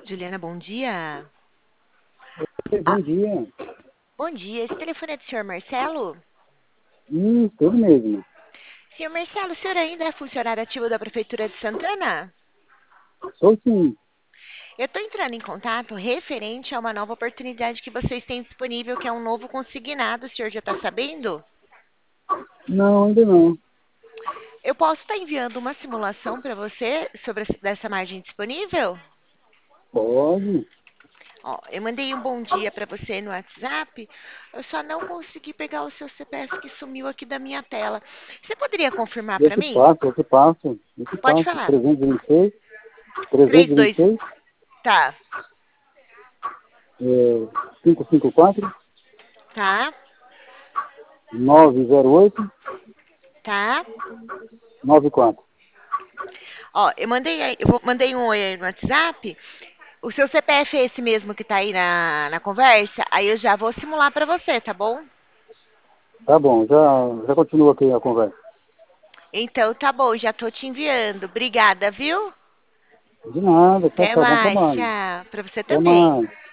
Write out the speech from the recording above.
Juliana, bom dia. Bom dia. Bom dia, esse telefone é do senhor Marcelo? Tudo mesmo. Senhor Marcelo, o senhor ainda é funcionário ativo da Prefeitura de Santana? Sou sim. Eu estou entrando em contato referente a uma nova oportunidade que vocês têm disponível, que é um novo consignado. O senhor já está sabendo? Não, ainda não. Eu posso estar enviando uma simulação para você sobre dessa margem disponível? Pode. Ó, eu mandei um bom dia para você no WhatsApp. Eu só não consegui pegar o seu CPF que sumiu aqui da minha tela. Você poderia confirmar Eu para te mim? passo, eu te passo. Eu te Pode passo. falar. 326, 32. 326, Tá, é, 554, tá, 908, tá. 94. Ó, mandei um oi aí no WhatsApp. O seu CPF é esse mesmo que tá aí na conversa? Aí eu já vou simular pra você, tá bom? Tá bom, já continua aqui a conversa. Então tá bom, já tô te enviando. Obrigada, viu? De nada, tchau, Até tchau, bom mais, trabalho. tchau. Pra você Até também. mais.